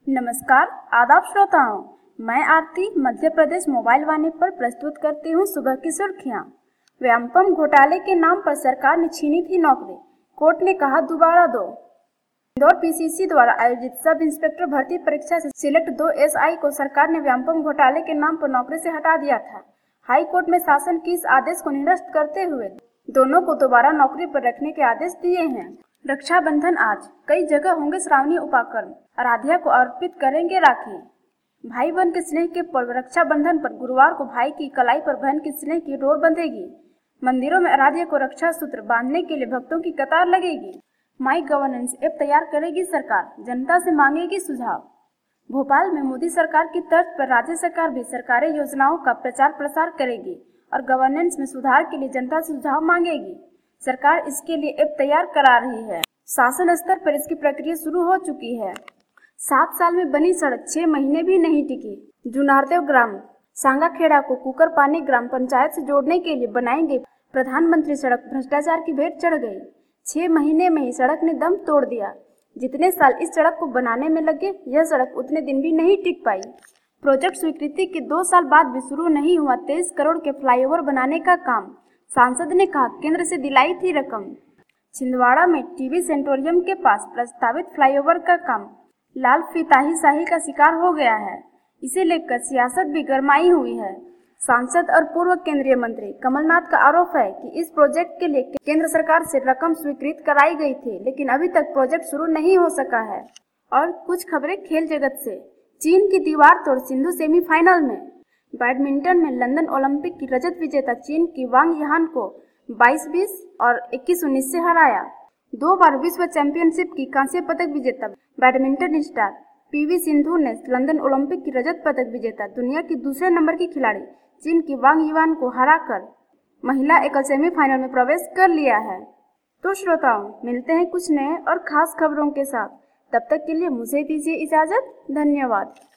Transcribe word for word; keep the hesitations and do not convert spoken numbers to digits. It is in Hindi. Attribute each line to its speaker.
Speaker 1: नमस्कार आदाब श्रोताओं, मैं आरती मध्य प्रदेश मोबाइल वाणी पर प्रस्तुत करती हूँ सुबह की सुर्खियाँ। व्यापम घोटाले के नाम पर सरकार ने छीनी थी नौकरी, कोर्ट ने कहा दोबारा दो। इंदौर पीसीसी द्वारा आयोजित सब इंस्पेक्टर भर्ती परीक्षा से सिलेक्ट दो एसआई को सरकार ने व्यापम घोटाले के नाम पर नौकरी से हटा दिया था। हाई कोर्ट में शासन के इस आदेश को निरस्त करते हुए दोनों को दोबारा नौकरी पर रखने के आदेश दिए हैं। रक्षाबंधन आज, कई जगह होंगे श्रावणी उपाकर्म, आराध्या को अर्पित करेंगे राखी। भाई बहन के स्नेह के पर्व रक्षाबंधन पर गुरुवार को भाई की कलाई पर बहन के स्नेह की डोर बंधेगी। मंदिरों में आराध्या को रक्षा सूत्र बांधने के लिए भक्तों की कतार लगेगी। माई गवर्नेंस ऐप तैयार करेगी सरकार, जनता से मांगेगी सुझाव। भोपाल में मोदी सरकार की तर्ज पर राज्य सरकार भी सरकारी योजनाओं का प्रचार प्रसार करेगी और गवर्नेंस में सुधार के लिए जनता से सुझाव मांगेगी। सरकार इसके लिए ऐप तैयार करा रही है। शासन स्तर पर इसकी प्रक्रिया शुरू हो चुकी है। सात साल में बनी सड़क छह महीने भी नहीं टिकी। जुनारदेव ग्राम सांगाखेड़ा को कुकरपानी ग्राम पंचायत से जोड़ने के लिए बनाई गई प्रधानमंत्री सड़क भ्रष्टाचार की भेंट चढ़ गई। छह महीने में ही सड़क ने दम तोड़ दिया। जितने साल इस सड़क को बनाने में लगे, यह सड़क उतने दिन भी नहीं टिक पाई। प्रोजेक्ट स्वीकृति के दो साल बाद भी शुरू नहीं हुआ तेईस करोड़ के फ्लाईओवर बनाने का काम। सांसद ने कहा केंद्र से दिलाई थी रकम। छिंदवाड़ा में टीबी सेंटोरियम के पास प्रस्तावित फ्लाईओवर का काम लाल फीताही शाही का शिकार हो गया है। इसे लेकर सियासत भी गरमाई हुई है। सांसद और पूर्व केंद्रीय मंत्री कमलनाथ का आरोप है कि इस प्रोजेक्ट के लिए केंद्र सरकार से रकम स्वीकृत कराई गई थी, लेकिन अभी तक प्रोजेक्ट शुरू नहीं हो सका है। और कुछ खबरें खेल जगत से। चीन की दीवार तोड़ सिंधु सेमीफाइनल में। बैडमिंटन में लंदन ओलंपिक की रजत विजेता चीन की वांग यान को बाईस बीस और इक्कीस उन्नीस से हराया। दो बार विश्व चैंपियनशिप की कांस्य पदक विजेता बैडमिंटन स्टार पीवी सिंधु ने लंदन ओलंपिक की रजत पदक विजेता दुनिया की दूसरे नंबर की खिलाड़ी चीन की वांग यान को हराकर महिला एकल सेमीफाइनल में प्रवेश कर लिया है। तो श्रोताओं, मिलते हैं कुछ नए और खास खबरों के साथ। तब तक के लिए मुझे दीजिए इजाजत। धन्यवाद।